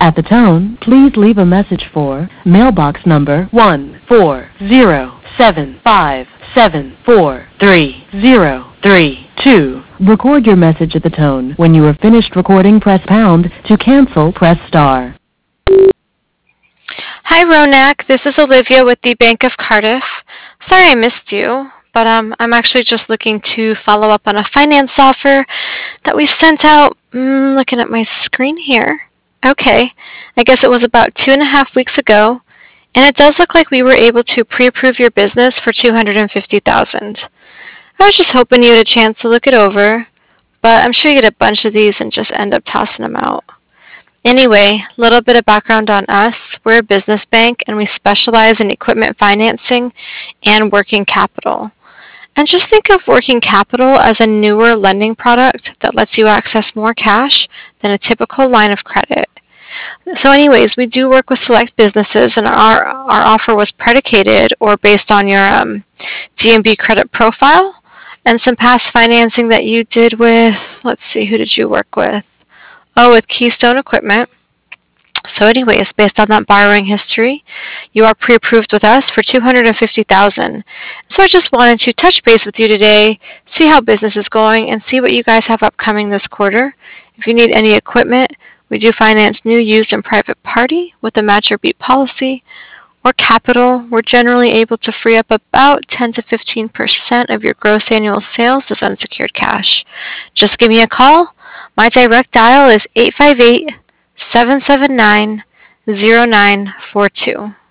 At the tone, please leave a message for mailbox number 14075743032. Record your message at the tone. When you are finished recording, press pound. To cancel, press star. Hi, Ronak. This is Olivia with the Bank of Cardiff. Sorry I missed you, but I'm actually just looking to follow up on a finance offer that we sent out. Looking at my screen here. Okay, I guess it was about 2.5 weeks ago, and it does look like we were able to pre-approve your business for $250,000. I was just hoping you had a chance to look it over, but I'm sure you get a bunch of these and just end up tossing them out. Anyway, a little bit of background on us. We're a business bank and we specialize in equipment financing and working capital. And just think of working capital as a newer lending product that lets you access more cash than a typical line of credit. So anyways, we do work with select businesses, and our offer was predicated or based on your DNB credit profile and some past financing that you did with, let's see, who did you work with? Oh, with Keystone Equipment. So anyways, based on that borrowing history, you are pre-approved with us for $250,000. So I just wanted to touch base with you today, see how business is going, and see what you guys have upcoming this quarter. If you need any equipment, we do finance new, used, and private party with a match or beat policy. Or capital, we're generally able to free up about 10 to 15% of your gross annual sales as unsecured cash. Just give me a call. My direct dial is 858-779-0942.